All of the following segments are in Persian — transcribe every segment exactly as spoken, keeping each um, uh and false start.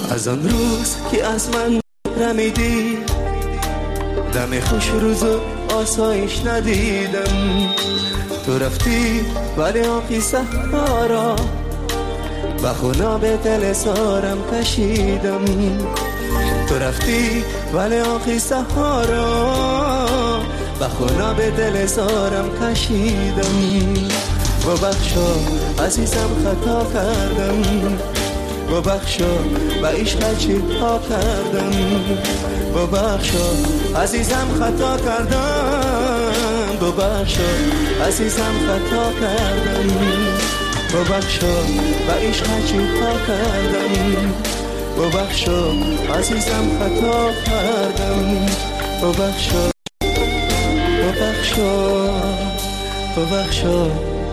از آن روز که از من رمیدی دم خوش روز و آسایش ندیدم. تو رفتی ولی آقی سهارا به خونا به دل سارم کشیدم. تو رفتی ولی آقی سهارا به خونا به دل سارم کشیدم. ببخشا عزیزم خطا کردم، ببخشا به عشق چی ها کردم. ببخشا عزیزم خطا کردم، ببخشا عزیزم خطا کردم. ببخشا به عشق چی ها کردم. ببخشا عزیزم خطا کردم. ببخشا ببخشا ببخشا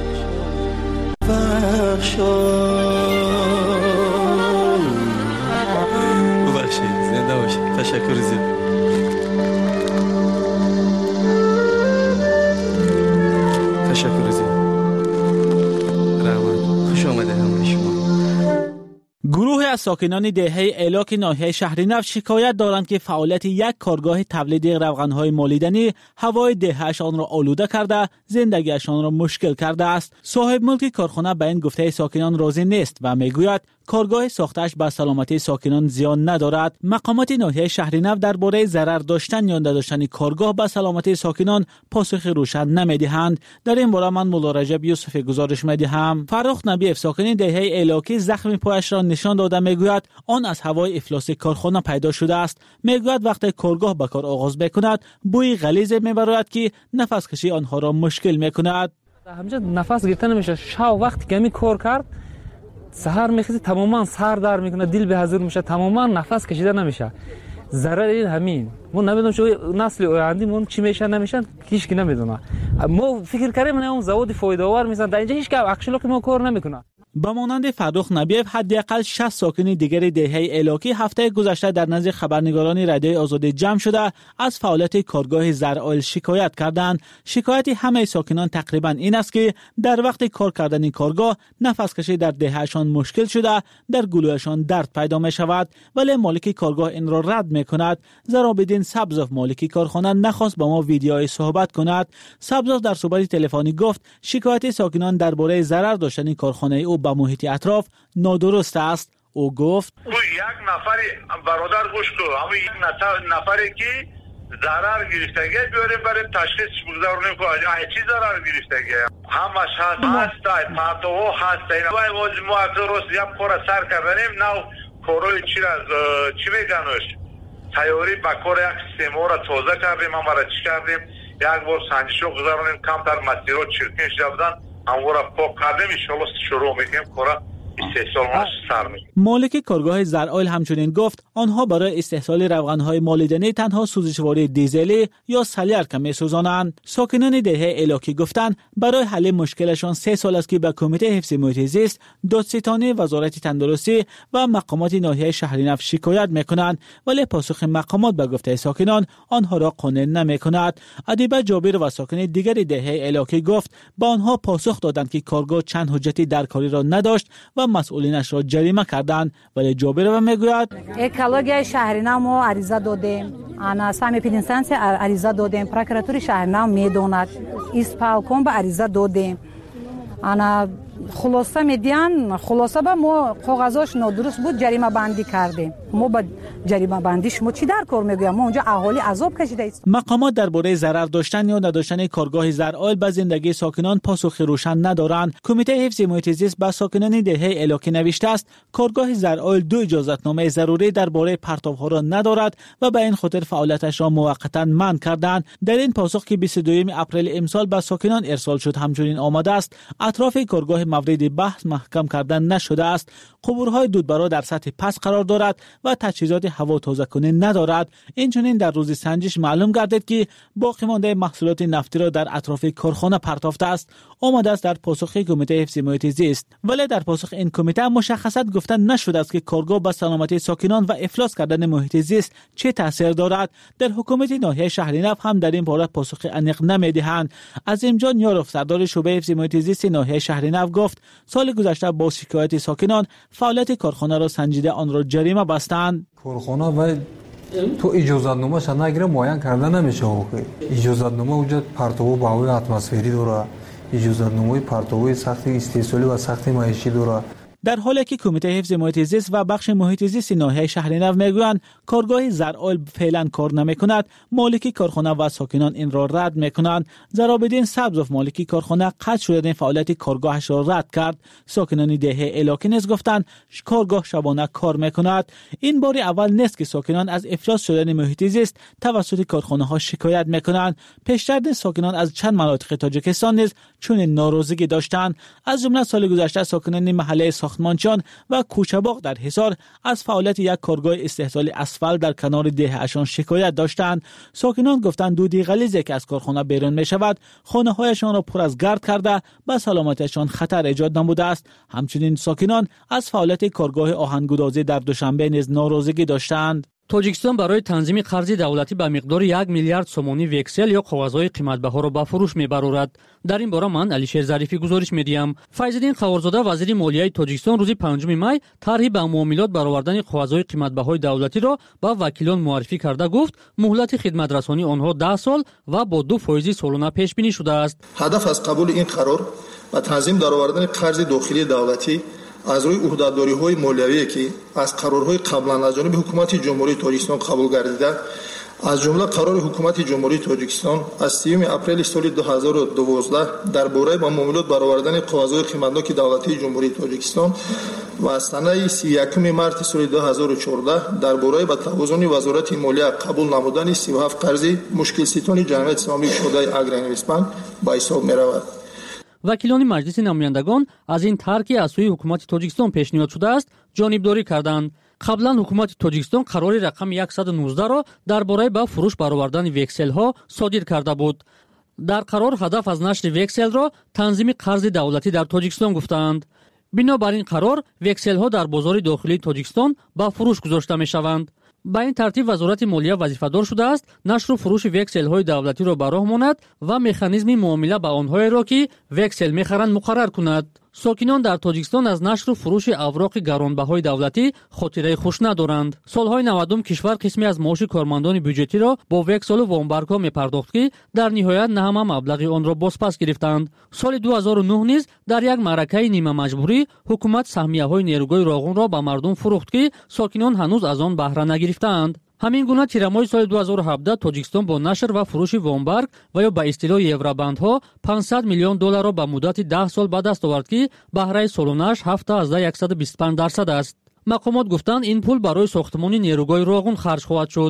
ببخشا ببخشید. زنده باشید. تشکر زیاد. تشکر زیاد. رحمت. خوش آمده همه شما. گروه از ساکنان دهه ایلاک ناحیه شهرینفت شکایت دارند که فعالیت یک کارگاه تولید روغن‌های مالیدنی هوای دهه‌شان را آلوده کرده، زندگیشان را مشکل کرده است. صاحب ملک کارخانه به این گفته ساکنان راضی نیست و میگوید کارگاه ساختش به سلامتی ساکنان زیان ندارد. مقامات ناحیه شهرینفت درباره ضرر داشتن یا نداشتن کارگاه به سلامتی ساکنان پاسخ روشن نمیدهند. در این باره من مولا رجب یوسفی گزارش میدهم. فرخ نبیف ساکن دهه ایلاکی زخم پایش را نشان داده میگوید آن از هوای افلاس کارخانه پیدا شده است. میگوید وقتی کارگاه به کار آغاز میکند بوی غلیظ میبراید که نفس کشی آنها را مشکل میکند. همینجا نفس گرفتن نمیشه. شب وقتی که می کار کرد سحر میخیزه تماما سر در میکنه، دل به حضور میشه، تماما نفس کشیده نمیشه. ضرر این همین. ما نمیدونم چه نسل آینده مون چی میشه نمیشن هیچ کی نمیدونه. ما فکر کردیم اون زواد فایده آور میشن، در اینجا هیچ کی اکشن که ما کار نمیکنه. به مانند فرخ نبیف حداقل شصت ساکن دیگر دهه ایلاکی هفته گذشته در نزد خبرنگاران رادیوی آزادی جمع شده از فعالیت کارگاه زرآیل شکایت کردند. شکایت همه ساکنان تقریبا این است که در وقت کار کردن کارگاه نفس کشی در دههشان مشکل شده، در گلویشان درد پیدا می شود، ولی مالک کارگاه این را رد می کند. زرابدین سبزوف مالک کارخانه نخواست با ما ویدیوی صحبت کند. سبزوف در صحبت تلفنی گفت شکایت ساکنان درباره ضرر داشتن کارخانه او با محیط اطراف نادرست است. او گفت یک نفر برادر گوش کو اما یک نفری که ضرر گرفتگی بیاریم برای تشخیص بگذارونیم که چی ضرر گرفتگی همش هست هست پاتو هست این وای واج ما اکروس یک کار سر کردیم نو کاروی چی از چی میگنوش تیاری با کار یک سیستم را توزیع کردیم ما را چی کردیم یک بار سنجشو گذارونیم کم تر مسیرات چرکش جبدن امورا پاک کردیم انشالله شروع میکنیم کارا استحصال سر میکنیم. مالک کارگاه زرآیل همچنین گفت آنها برای استحصال روغنهای مالیدنی تنها سوزشواری دیزلی یا سلیرک میسوزانند. ساکنان دهه ایلاکی گفتند برای حل مشکلشان سه سال است که به کمیته حفظ محیط زیست، دادستانی، وزارت تندرستی و مقامات ناحیه شهرینفت شکایت میکنند، ولی پاسخ مقامات به گفته ساکنان آنها را قانع نمیکند. ادیبه جابر و ساکن دیگر دهه ایلاکی گفت با آنها پاسخ دادند که کارگاه چند حجتی درکاری را نداشت و مسئولینش را جریمه کردند، ولی جابر میگوید اکولوژی شهرینفت ما عریضه دادیم، انا سامی پینستانس عریضه دادیم، پروکراتوری شهرینفت میدوند، اسپالکوم به عریضه دادیم، انا خلاصه میدین خلاصه به ما کاغذاش نادرست بود جریمه بندی کردیم. ما با جریمه بندی شما چی در کار میگویم؟ ما اونجا اهالی عذاب کشیده است. مقامات درباره ضرر داشتن یا نداشتن کارگاه زرآیل به زندگی ساکنان پاسخ روشن ندارند. کمیته حفظ محیط زیست به ساکنان دهه ایلاکی نوشته است کارگاه زرآیل دو اجازتنامه ضروری درباره پرتاب‌ها را ندارد و به این خاطر فعالیتش را موقتا منع کردند. در این پاسخ که بیست و دوم اپریل امسال به ساکنان ارسال شد همچنین آمده است اطراف کارگاه مورد بحث محکم کردن نشده است. قبورهای دودبرا در سطح پس قرار دارد و تجهیزات هوا تازه کننده ندارد. اینچنین در روز سنجش معلوم گردید که باقی مانده محصولات نفتی را در اطراف کارخانه پرتافته است. آمده است در پاسخ کمیته حفظ محیط زیست، ولی در پاسخ این کمیته مشخصاً گفته نشده است که کارگاه به سلامتی ساکنان و افلاس کردن محیط زیست چه تاثیر دارد. در حکومت ناحیه شهرینفت هم در این باره پاسخ عمیق نمیدهند. عظیم جان یاروف سردار شعبه حفظ محیط زیست ناحیه شهرینفت گفت گفت سال گذشته با شکایت ساکنان فعالیت کارخانه را سنجیده آن را جریمه بستند. کارخانه و تو اجازتنامه شان نگیره معین کرده نمیشه. اجازتنامه اونجا پرتو هوای اتمسفری داره، اجازتنامه پرتو سخت استحصالی و سخت معیشی داره. در حالی که کمیته حفظ محیط زیست و بخش محیط زیست ناحیه شهرنو میگویند کارگاه زرآل فعلا کار نمیکند، مالک کارخانه و ساکنان این را رد میکنند. ضرابالدین سبزوف مالک کارخانه قطع شدن فعالیت کارگاهش را رد کرد. ساکنان دهه الاکی نیز گفتند کارگاه شبانه کار میکند. این بار اول نیست که ساکنان از افلاس شدن محیط زیست توسط کارخانه ها شکایت میکنند. پیشتر ساکنان از چند مناطق تاجیکستان نیز چون ناراضگی داشتند. از جمله سال گذشته ساکنان محله ساختمانچان و کوچه‌باغ در حصار از فعالیت یک کارگاه استحصال اسفل در کنار دهه‌شان شکایت داشتند. ساکنان گفتند دودی غلیظی که از کارخانه بیرون می شود خانه‌هایشان را پر از گرد کرده به سلامتیشان خطر ایجاد نموده است. همچنین ساکنان از فعالیت کارگاه آهن‌گدازی در دوشنبه نیز ناراضگی داشتند. тоҷикистон барои танзими қарзи давлатӣ ба миқдори як миллиард сомонӣ вексел ё қоғазҳои қиматбаҳоро ба фурӯш мебарорад. дар ин бора ман алишер зарифӣ гузориш медиҳам. файзиддин қаворзода вазири молияи тоҷикистон рӯзи панҷуми май тарҳи ба муомилот баровардани қоғазҳои қиматбаҳои давлатиро ба вакилон муаррифӣ карда гуфт муҳлати хидматрасонии онҳо даҳ сол ва бо ду фоизи солона пешбинӣ шудааст. ҳадаф аз қабули ин қарор ба танзим даровардани қарзи дохилии давлатӣ аз рӯи уҳдадориҳои молиявие ки аз қарорҳои қаблан аз ҷониби ҳукумати ҷумҳурии тоҷикистон қабул гардида, аз ҷумла қарори ҳукумати ҷумҳурии тоҷикистон аз сеюми апрели соли ду ҳазору дувоздаҳ дар бораи ба муомилот баровардани қоғазҳои қиматноки давлатии ҷумҳурии тоҷикистон ва аз санаи си якуми марти соли ду ҳазору чордаҳ дар бораи ба тавозуни вазорати молия қабул намудани сию ҳафт қарзи мушкилситони ҷамъияти исламии кушодаи агроинвестбанк ба ҳисоб меравад. вакилони маҷлиси намояндагон аз ин тарк ки аз сӯи ҳукумати тоҷикистон пешниҳод шудааст ҷонибдорӣ карданд. қаблан ҳукумати тоҷикистон қарори рақами яксаду нуздаҳро дар бораи ба фурӯш баровардани векселҳо содир карда буд. дар қарор ҳадаф аз нашри векселро танзими қарзи давлатӣ дар тоҷикистон гуфтаанд. бинобар ин қарор векселҳо дар бозори дохилии тоҷикистон ба фурӯш гузошта мешаванд. ба ин тартиб вазорати молия вазифадор шудааст нашру фурӯши векселҳои давлатиро ба роҳ монад ва механизми муомила ба онҳоеро ки вексел мехаранд муқаррар кунад. сокинон дар тоҷикистон аз нашру фурӯши авроқи гаронбаҳои давлатӣ хотираи хуш надоранд. солҳои навадум кишвар қисме аз маоши кормандони бюҷетиро бо векселу вомбаргҳо мепардохт ки дар ниҳоят на ҳама маблағи онро бозпас гирифтанд. соли ду ҳазору нӯҳ низ дар як маъракаи нимамаҷбурӣ ҳукумат саҳмияҳои нерӯгои роғунро ба мардум фурӯхт ки сокинон ҳанӯз аз он баҳра нагирифтаанд. ҳамин гуна тирамоҳи соли ду ҳазору ҳабдаҳ тоҷикистон бо нашр ва фурӯши вомбарг ва ё ба истилоҳи евробандҳо панҷсад миллион долларро ба муддати даҳ сол ба даст овард ки баҳраи солонааш ҳафт азда яксаду бисту панҷ дарсад аст. мақомот гуфтанд ин пул барои сохтмони нерӯгои роғун харҷ хоҳад шуд.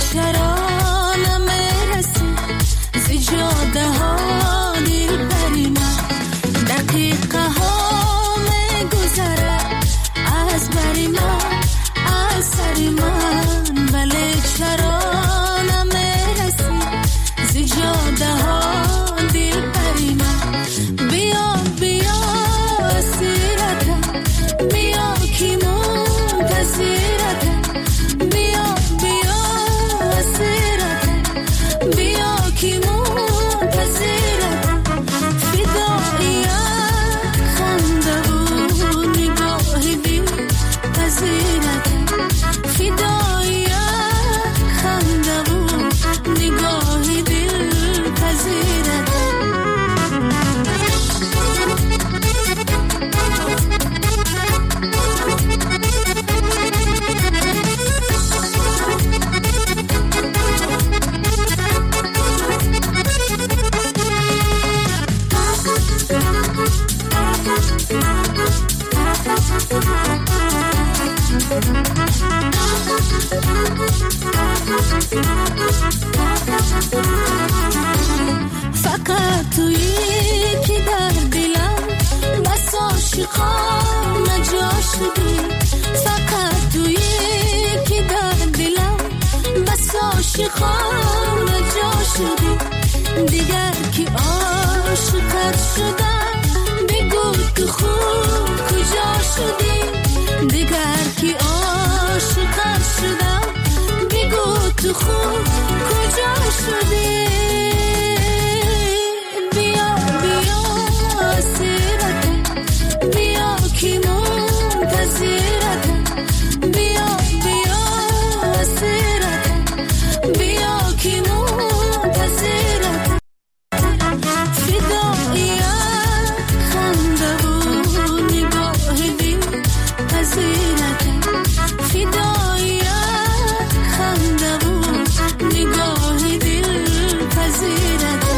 چرا نمیرسی زی جاده ها دل بری خانه جا شدی دیگر که عاشقت شدم بگو تو خوب کجا شدی دیگر که عاشقت شدم بگو تو خوب کجا شدی بیا بیا سیرتم بیا که منتظرتم بیا بیا سیرتم بیا که منتظرتم فدایت خنده و نگاه دل پذیرتم فدایت خنده و نگاه دل پذیرتم.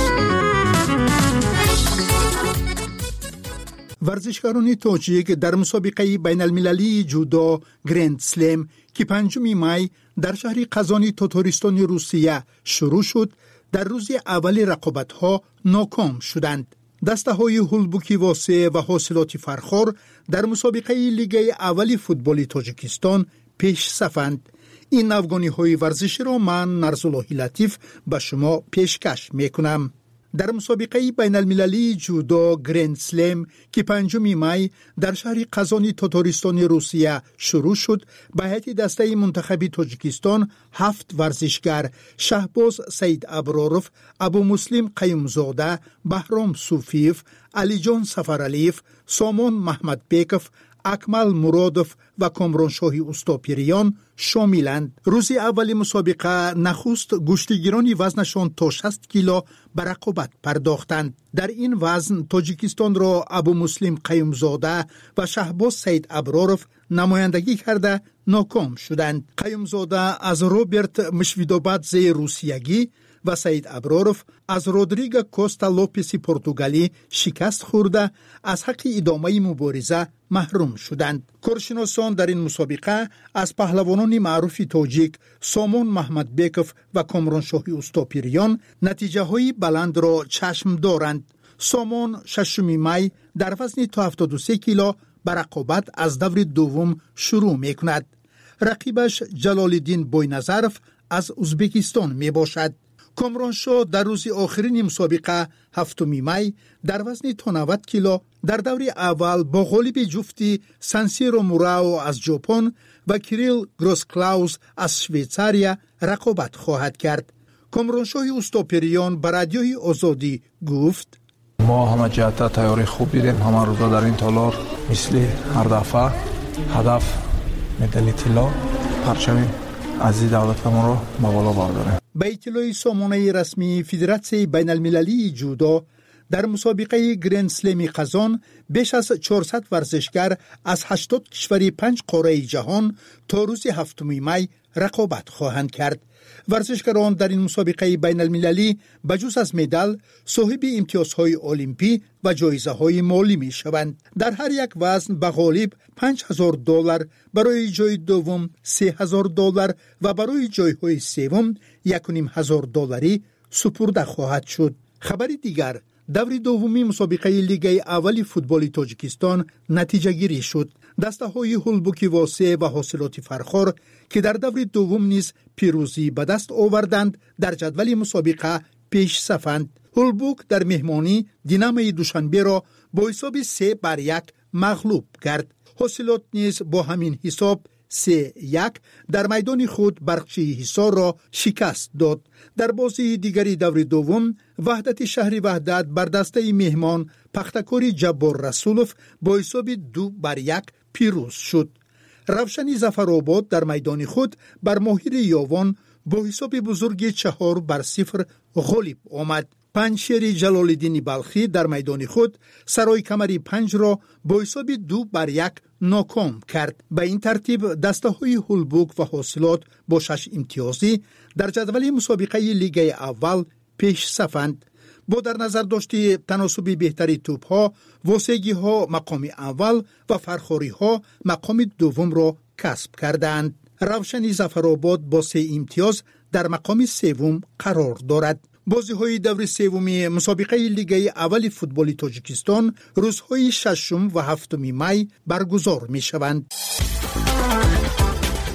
ورزشکاران تاجیک در مسابقه بین المللی جودو گرند سلم که پنجم می در شهر قزان تاتارستان روسیه شروع شد در روز اول رقابت‌ها ناکام شدند. دسته های هولبوکی واسه و حاصلات فرخار در مسابقه لیگ اول فوتبال تاجیکستان پیش صفند. این افغانی های ورزشی را من نرزالله لطیف به شما پیشکش میکنم. در مسابقه بین المللی جودو گرند سلم که پنجم می در شهر قزان تاتارستان روسیه شروع شد به هیئت دسته منتخب تاجیکستان هفت ورزشگر شهباز سید ابراروف، ابو مسلم قیومزاده، بهرام صوفیف، علی جان سفرعلیف، سامان محمد بیکف، اکمل مرادوف و کامرانشاهی اوستاپیریان شاملند. روز اول مسابقه نخست گشتیگیران وزنشان تا شصت کیلو به رقابت پرداختند. در این وزن تاجیکستان را ابو مسلم قیومزاده و شهباز سید ابراروف نمایندگی کرده ناکام شدند. قیومزاده از روبرت مشویدوبادزه روسیگی و سید ابراروف از رودریگو کوستا لوپسی پرتغالی شکست خورده از حق ادامه مبارزه محروم شدند. کارشناسان در این مسابقه از پهلوانان معروف تاجیک سامان محمد بیکف و کامرانشاهی اوستاپیریان نتیجه های بلند را چشم دارند. سامان ششم می در وزن تا هفتاد و سه کیلو به رقابت از دور دوم شروع می کند. رقیبش جلال الدین بوینظرف از ازبکستان می باشد. کامرانشاه در روز آخرین مسابقه هفتم می در وزن تا نود کیلو در دور اول با غالب جفتی سانسیرو موراو از ژاپن و کریل گروسکلاوز از شویتزاریا رقابت خواهد کرد. کامرانشاه اوستاپیریان به رادیوی آزادی گفت: ما همه جهت تیاری خوب دیدیم. همه روزا در این تالار مثل هر دفعه هدف مدال طلا پرچم عزیز دولتمون رو به بالا برداریم. به اطلاع سامانه رسمی فدراسیون بین المللی جودو در مسابقه گرند سلم قزان بیش از چهارصد ورزشگر از هشتاد کشور پنج قاره جهان تا روز هفتم می رقابت خواهند کرد. ورزشکاران در این مسابقه بین المللی بجز از مدال صاحب امتیازهای المپی و جایزه های مالی می شوند. در هر یک وزن به غالب پنج هزار دلار، برای جای دوم سه هزار دلار و برای جای های سوم یک و نیم هزار دلاری سپرده خواهد شد. خبر دیگر: دور دومی مسابقه لیگ اول فوتبال تاجیکستان نتیجه گیری شد. دسته های هولبوکی واسه و حاصلات فرخار که در دور دوم نیز پیروزی به دست آوردند در جدول مسابقه پیش صفند. هولبوک در مهمانی دینامای دوشنبه را با حساب سه بر یک مغلوب کرد. حاصلات نیز با همین حساب سه یک در میدان خود برقچی حصار را شکست داد. در بازی دیگری دور دوم وحدت شهر وحدت بر دسته مهمان پختکوری جبار رسولوف با حساب دو بر یک پیروز شد. روشنی ظفرآباد در میدان خود بر ماهر یاوان با حساب بزرگ چهار بر صفر غالب آمد. پنجشیر جلال الدین بلخی در میدان خود سرای کمری پنج را با حساب دو بر یک ناکام کرد. به این ترتیب دسته های هولبوک و حاصلات با شش امتیازی در جدول مسابقه لیگ اول پیش صفند. با در نظر داشتی تناسب بهتری توپ ها، واسگی ها مقام اول و فرخاری ها مقام دوم را کسب کردند. روشنی ظفرآباد با سه امتیاز در مقام سوم قرار دارد. بازی های دور سومی مسابقه لیگ اول فوتبال تاجیکستان روزهای ششم و هفتم می برگزار می شوند.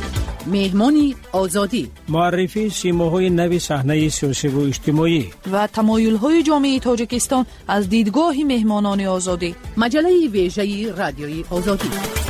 مهمانی آزادی، معرفی سیماهای نوی صحنه سیاسی و اجتماعی و تمایل‌های جامعه تاجیکستان از دیدگاه مهمانان آزادی. مجله ویژه رادیوی آزادی.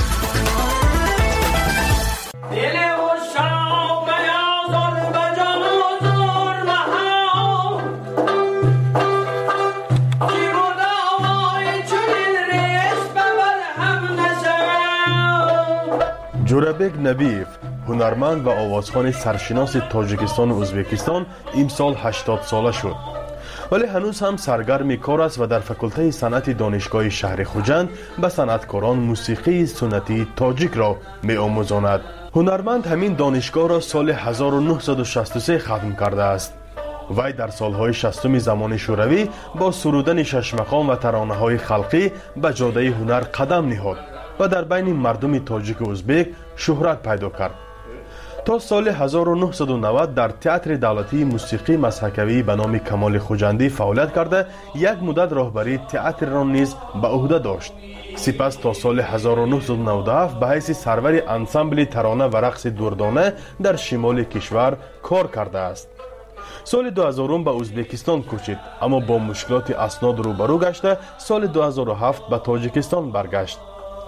جورابک نبیف، هنرمند و آوازخوان سرشناس تاجیکستان و ازبکستان، امسال هشتاد ساله شد. ولی هنوز هم سرگرم کار است و در فکلته صنعت دانشگاه شهر خوجند به صنعتکاران موسیقی سنتی تاجیک را می آموزاند. هنرمند همین دانشگاه را سال هزار و نهصد و شصت و سه ختم کرده است. وی در سالهای شصتم زمان شوروی با سرودن شش مقام و ترانه‌های خلقی به جاده هنر قدم نهاد و در بین مردم تاجیک و ازبک شهرت پیدا کرد. تا سال هزار و نهصد و نود در تئاتر دولتی موسیقی مسحکوی به نام کمال خوجندی فعالیت کرده یک مدت راهبری تئاتر را نیز به عهده داشت. سپس تا سال هزار و نهصد و نود و هفت به حیث سرور انسامبل ترانه و رقص دردانه در شمال کشور کار کرده است. سال دو هزار به ازبکستان کوچید، اما با مشکلات اسناد روبرو گشته سال دو هزار و هفت به تاجیکستان برگشت.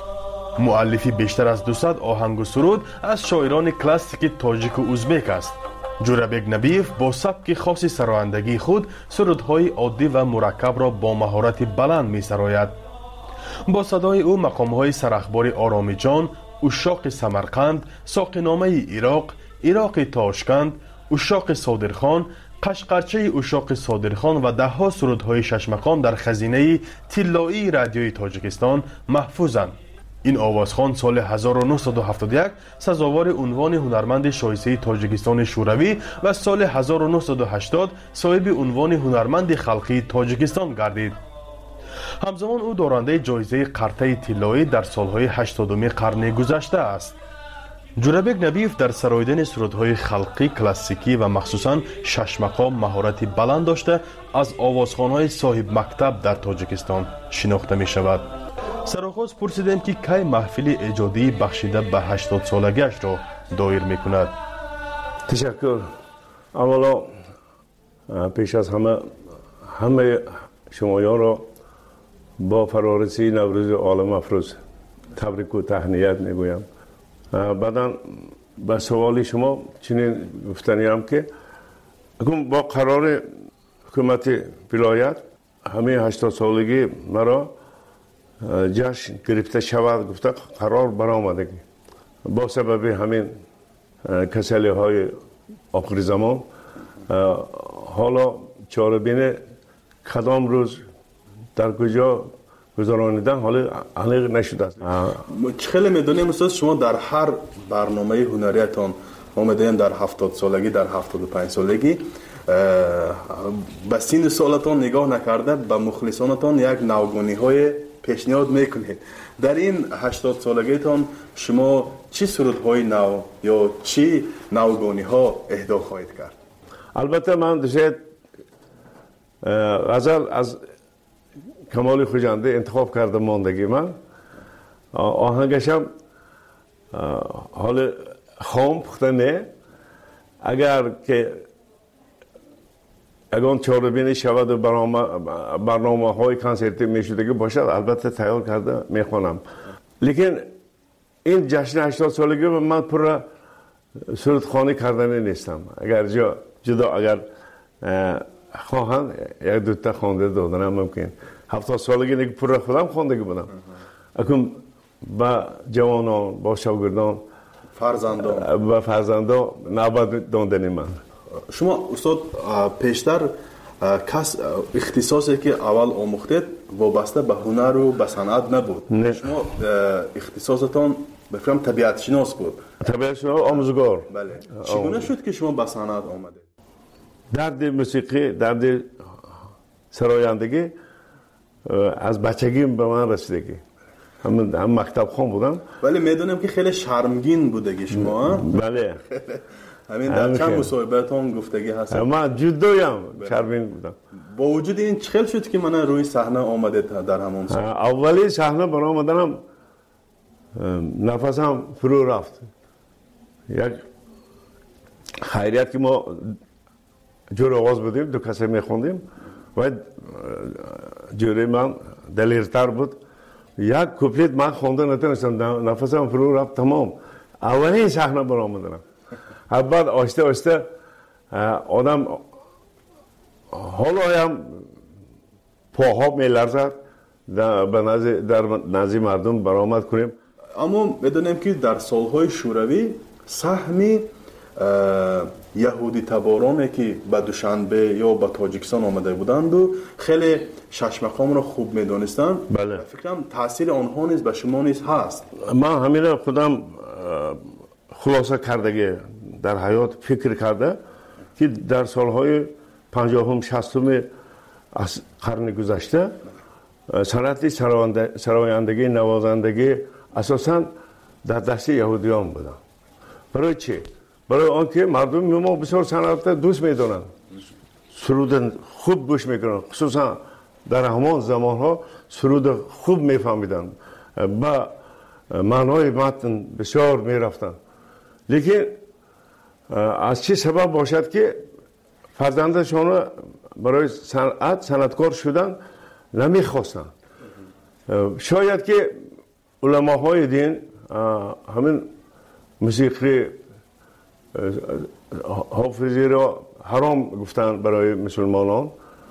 مؤلفی بیشتر از دویست آهنگ و سرود از شاعران کلاسیک تاجیک و ازبک است. جورابک نبیف با سبک خاص سرایندگی خود سرودهای عادی و مرکب را با مهارت بلند می سراید. با صدای او مقامهای سرخبار آرامی جان، اشاق سمرقند، ساقینامه عراق، عراق تاشکند، اشاق صادرخان، قشقرچه اشاق صادرخان و ده ها سرودهای شش مقام در خزینه طلایی رادیوی تاجیکستان محفوظند. این آوازخوان سال هزار و نهصد و هفتاد و یک سزاوار عنوان هنرمند شایسته تاجیکستان شوروی و سال هزار و نهصد و هشتاد صاحب عنوان هنرمند خلقی تاجیکستان گردید. همزمان او دارنده جایزه قرطه طلایی در سالهای هشتادم قرن گذشته است. جورابک نبیف در سراییدن سرودهای خلقی کلاسیکی و مخصوصاً شش مقام مهارت بلند داشته از آوازخوان‌های صاحب مکتب در تاجیکستان شناخته می شود. سرآغاز پرسیدیم که کی محفل ایجادی بخشیده به هشتاد سالگیش را دایر می کند. تشکر. اولا پیش از همه همه شمایان را با فرارسی نوروز عالم افروز تبریک و تهنیت می گویم. بعدا به سوال شما چنین گفتنیم که با قرار حکومت ولایت همه هشتاد سالگی مرا جشن گرفته شود گفته قرار برآمده با سبب همین کسلی های آخر زمان حالا چاره‌بین کدام روز در کجا گذرانیدن حالا علیق نشده است. خیلی میدونیم استاد شما در هر برنامه هنریتان آمدین در هفتاد سالگی در هفتاد و پنج سالگی به سین سالتان نگاه نکرده به مخلصانتان یک نوگانی های پیشنهاد میکنید. در این هشتاد سالگیتان شما چی سرودهای نو یا چی نوگانی ها اهدا خواهید کرد؟ البته من دوست غزل از کمال خوجنده انتخاب کردم ماندگی من آهنگشم حال خام پخته نه اگر که اگر چهاربینی شود و برنامه, برنامه های کنسرتی میشدگی باشد البته تیار کرده میخوانم. لیکن این جشن هشتاد سالگی من پر سرود خانی کردنی نیستم. اگر جا جدا اگر خواهند یک دوتا خوانده دادنم ممکن. هفتاد سالگی نیک پر خودم خواندگی بودم. اکنون با جوانان با شاگردان فرزندان و فرزندان نباید داندنی من. شما استاد پیشتر کس اختصاصی که اول آموختید وابسته به هنر و به صنعت نبود. نه. شما اختصاصتان بفرم طبیعت شناس بود. طبیعت شناس آموزگار. بله. چگونه شد که شما به صنعت آمدید؟ درد موسیقی، درد سرایندگی از بچگی به من رسیدگی. هم هم مکتب خون بودم. ولی میدونم که خیلی شرمگین بودگی شما. بله. همین در چند مصاحبه‌تان گفتگی هست. من جدویم شرمگین بودم. با وجود این چه شد که من روی صحنه آمدید در همون سال؟ اولی صحنه برآمدنم نفسم فرو رفت. یک خیریت که ما جور آواز بودیم، دو کسی میخوندیم و جوری من دلیرتر بود. یک کوپلیت من خونده نتونستم، نفسم فرو رفت تمام. اولین صحنه برآمدم. بعد آسته آسته آدم حالا هم پاها میلرزد به در نزد مردم برآمد کنیم. اما بدونیم که در سالهای شوروی سهم یهودی تبارانی که به دوشنبه یا به تاجیکستان آمده بودند و خیلی ششمقام را خوب میدونستند. بله. فکرم تاثیر آنها نیز به شما نیز هست. من همین خودم خلاصه کردگی در حیات فکر کرده که در سالهای پنجاهم شصتم از قرن گذشته صنعت سرایندگی نوازندگی اساساً در دست یهودیان بودن. برای چی؟ برای آنکه مردم ما بسیار صنعت دوست میدونن، سرود خوب گوش میکنن، خصوصا در همان زمان ها سرود خوب میفهمیدن، با معنای متن بسیار میرفتن. لیکن از چه سبب باشد که فرزندشان برای صنعت صنعتکار شدن نمیخواستن. شاید که علماهای دین همین موسیقی حافظی را حرام گفتن برای مسلمانان،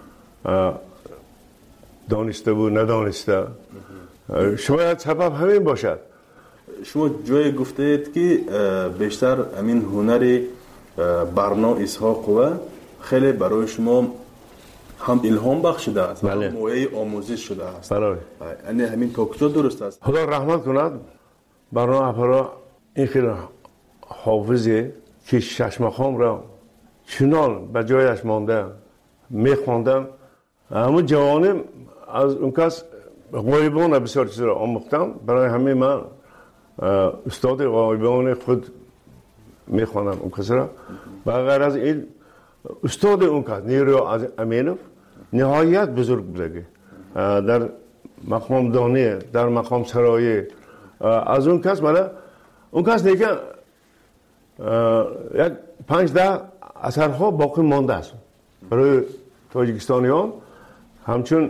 دانسته و ندانسته. شاید سبب همین باشد. شما جای گفتید که بیشتر همین هنر برنا اسحاق و خیلی برای شما هم الهام بخشیده است، بله. هم موعظه آموزش شده است. برای یعنی همین تا کجا درست است؟ خدا رحمت کند برای اپرا این خیلی حافظی که ششمخام را چنان به جایش مانده میخواندن. اما جوانم از اون کس غایبان بسیار چیز را آموختم. برای همه من استاد غایبان خود میخوانم اون کس را. و غیر از این استاد اون کس نیرو امینوف نهایت بزرگ بودگی در مقام دانی، در مقام سرایی. از اون کس مالا اون کس دیگه یک پنج ده اثرها باقی مانده است برای تاجیکستانیان، همچون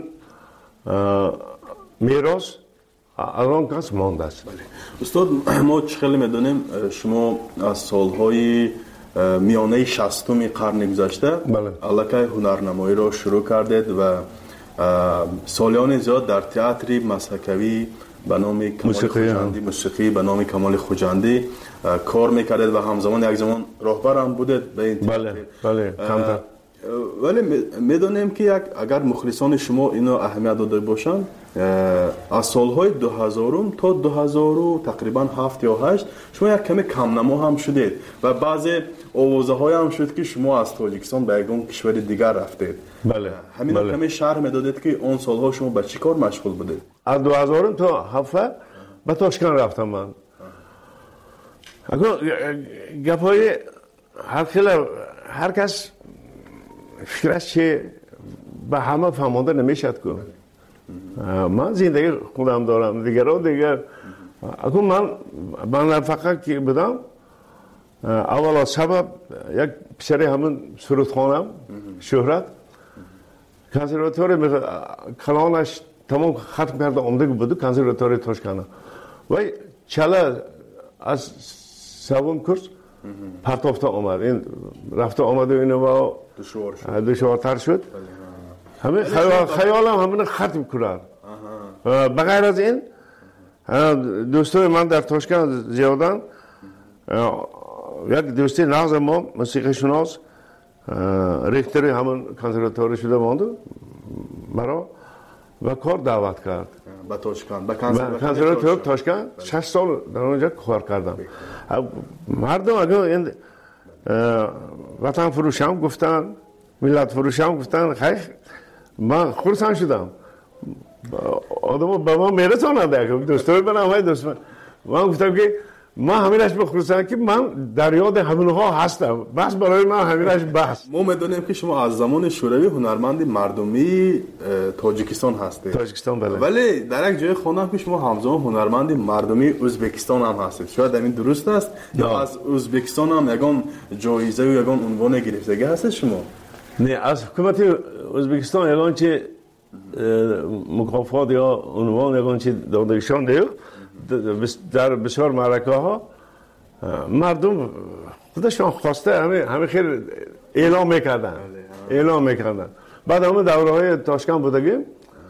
میراث از آن کس مانده است. استاد ما خیلی میدونیم شما از سالهای میانه شصتم قرن گذشته الکی هنرنمایی را شروع کردید و سالیان زیاد در تئاتر مسحکوی به نام کمال خوجندی، موسیقی به نام کمال خوجندی کار میکردید و همزمان یک زمان راهبر هم بودید به این بله بله کمتر. ولی میدونیم که یک اگر مخلصان شما اینو اهمیت داده باشن، از سالهای دو هزار تا دو هزار تقریبا هفت یا هشت شما یک کمی کم نما هم شدید و بعضی آوازه های هم شد که شما از تاجیکستان به یک کشور دیگر رفتید. بله همین بله. کمی شرح میدادید که اون سالها شما به چی کار مشغول بودید؟ از دو هزار تا هفت به تاشکند رفتم من. اگر گپای هر خیلی هر کس فکرش چه به همه فهمانده نمیشد که من زندگی خودم دارم، دیگران دیگر. اگر من من فقط که بودم اولا سبب یک پسری همون سرودخانم شهرت کنسرواتوری کلانش تمام ختم کرده آمده بود کنسرواتوری تاشکند و چله از سوم کورس پرتافته آمد. این رفته آمده اینو و دشوارتر شد. همه خیالم همین ختم کرد. بغیر از این دوستای من در تاشکند زیادن. یک دوستی نغز ما موسیقی شناس ریختری همون کنسرواتوری شده ماند مرا و کار دعوت کرد به تاشکند. به کنسرواتوری تاشکند شش سال در اونجا کار کردم. مردم اگر این وطن فروشم گفتن، ملت فروشم گفتن، خیلی من خرسند شدم. آدم به ما میرسانند دوستای من همه دوست من. من گفتم که ما همینش بخصوصا که من در یاد همونها هستم، بس برای من همینش بس. ما میدونیم که شما از زمان شوروی هنرمند مردمی تاجیکستان هستید. تاجیکستان بله. ولی در یک جای خوندم که شما همزمان هنرمند مردمی ازبکستان هم هستید. شاید همین درست است؟ یا از ازبکستان هم یگان جایزه و یگان عنوان گرفتگی هست شما؟ نه، از حکومت ازبکستان یگان چه مکافات یا عنوان یگان چه دادگشان دیو در بسیار معرکه ها مردم خودشان خواسته همه همه خیلی اعلام میکردن اعلام میکردن. بعد همه دوره های تاشکند بودگیم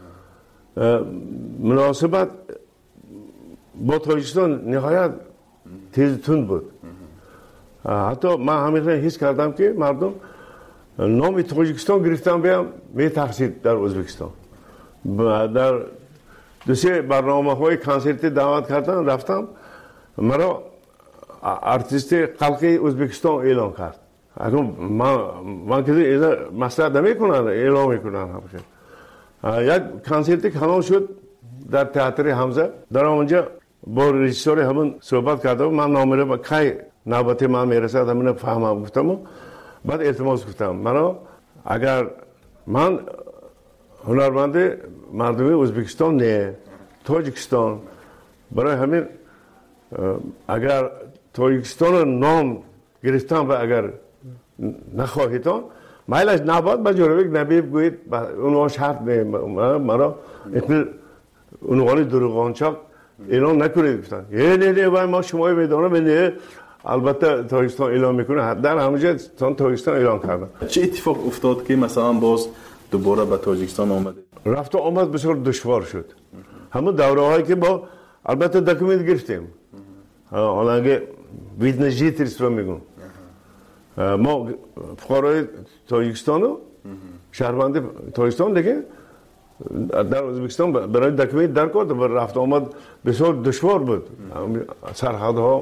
مناسبت با تاجیکستان نهایت تیز تند بود. حتی من همیشه حس کردم که مردم نام تاجیکستان گرفتن بیام میترسید در ازبکستان. در دو سه برنامه های کنسرتی دعوت کردن رفتم، مرا ارتیست خلقی ازبکستان اعلام کرد. اگر من من که اینا مسئله نمیکنن اعلام میکنن همیشه. یک کنسرتی کانال شد در تئاتر حمزه. در اونجا با رژیسور همون صحبت کردم، من نامره با کی نوبت من میرسد همین فهمم گفتم. بعد التماس گفتم مرا اگر من هنرمند مردمی ازبکستان نه تاجیکستان، برای همین اگر تاجیکستان نام گرفتم و اگر نخواهیدان مایلش نباد با جورویک نبی بگویید اونها شرط نه مرا اتنی عنوان دروغانچاک اعلام نکنید گفتن. یه نه نه ما شما میدانم نه البته تاجیکستان اعلام میکنه. در همونجا تاجیکستان اعلام کردن. چه اتفاق افتاد که مثلا باز دوباره به تاجیکستان آمده؟ رفت و آمد بسیار دشوار شد. همون دوره هایی که با البته دکومنت گرفتیم. حالا اگه ویدنجیتریست رو میگم ما فقرای تاجیکستان و شهروند تاجیکستان دیگه در ازبکستان برای دکومنت در کرد و رفت آمد بسیار دشوار بود سرحدها.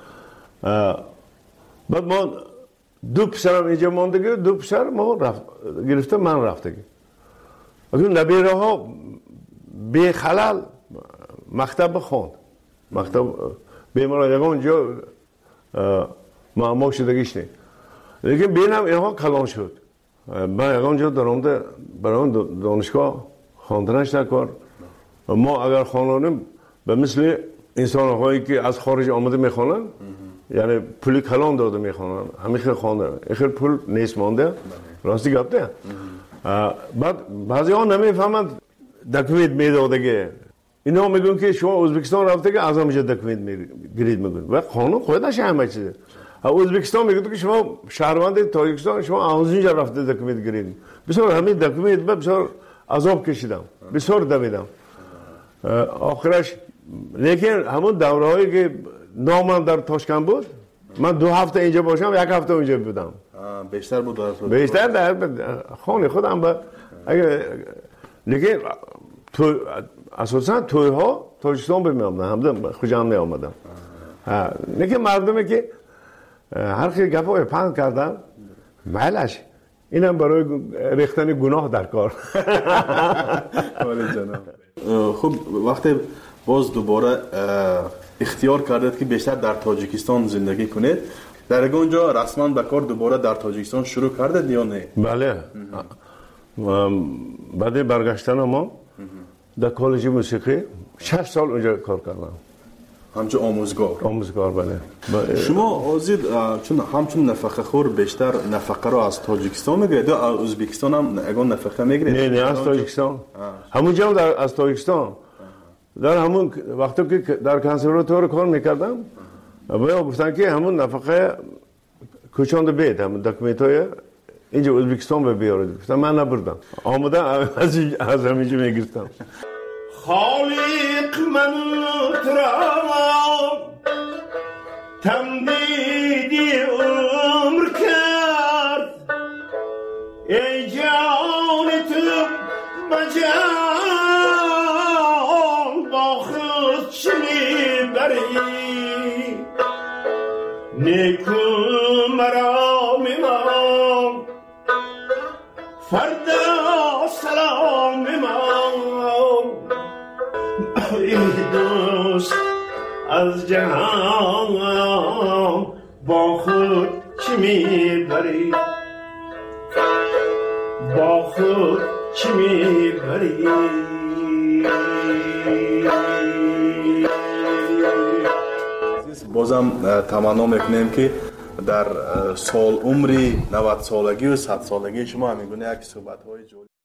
بعد ما دو پسرم اینجا ماندگی، دو پسر ما رفت گرفته من رفتگی. اگر نبیره ها به خلال مکتب خواند، مکتب بیماران یکان جا معما شدگیش نه. لیکن بینم اینها کلان شد. من یکان جا درآمده برای دانشگاه خواندنش نکرد. ما اگر خوانیم به مثل انسان هایی که از خارج آمده میخوانن، یعنی پولی کلان داده میخوانن، همیشه خوانده، اخیر پول نیست مانده، راستی گفته. بعد بعضی ها نمیفهمند دکومنت میدادگه. اینا میگن که شما ازبکستان رفته که از همینجا دکومنت میگیرید میگن و قانون خودش همه چیزه. ازبکستان میگه که شما شهروند تاجیکستان شما از اینجا رفته دکومنت گیرید. بسیار همین دکومنت بسیار عذاب کشیدم، بسیار دویدم. آخرش لیکن همون دورهایی که نامم در تاشکند بود، من دو هفته اینجا باشم یک هفته اونجا بودم. بیشتر بود در بیشتر در خانه خودم با اگه لیکن تو اساسا توی ها تاجیکستان بمیامدن همدم خوشم نیامدم. لیکن مردمی که هر خیلی گپای پند کردن مالش اینم برای ریختن گناه در کار. خب وقتی باز دوباره اختیار کردید که بیشتر در تاجیکستان زندگی کنید، در اونجا رسما به کار دوباره در تاجیکستان شروع کردید یا نه؟ بله. بعد برگشتن ما در کالج موسیقی شش سال اونجا کار کردم. همچون آموزگار. آموزگار بله. شما آزید چون همچون نفقه خور بیشتر نفقه رو از تاجیکستان میگیرید یا از ازبکستان هم اگه نفقه میگیرید؟ نه نه از تاجیکستان. همونجا در از تاجیکستان. در همون وقتی که در کنسرواتوار کار میکردم باید گفتن که همون نفقه کوچاند بید همون دکومنتای اینجا ازبکستان به بیارید. گفتم من نبردم. آمدم از از همینجا میگرفتم. خالق من ترام تمدیدی عمر کرد ای جان تو بجان با خود چه میبری نیکو مرا میمان فردا سلام میمان ای دوست از جهان با خود چی میبری با خود چی میبری بازم تمنا میکنیم که در سال عمری نود سالگی و صد سالگی شما همین گونه یک صحبت های